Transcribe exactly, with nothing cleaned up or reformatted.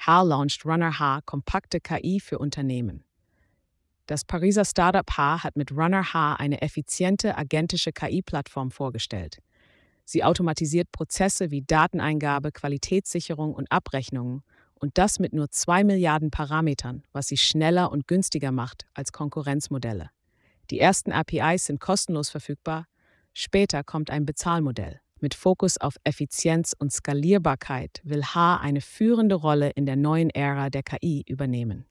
H launcht Runner H kompakte K I für Unternehmen. Das Pariser Startup H hat mit Runner H eine effiziente agentische K I-Plattform vorgestellt. Sie automatisiert Prozesse wie Dateneingabe, Qualitätssicherung und Abrechnungen und das mit nur zwei Milliarden Parametern, was sie schneller und günstiger macht als Konkurrenzmodelle. Die ersten A P Is sind kostenlos verfügbar, später kommt ein Bezahlmodell. Mit Fokus auf Effizienz und Skalierbarkeit will H eine führende Rolle in der neuen Ära der K I übernehmen.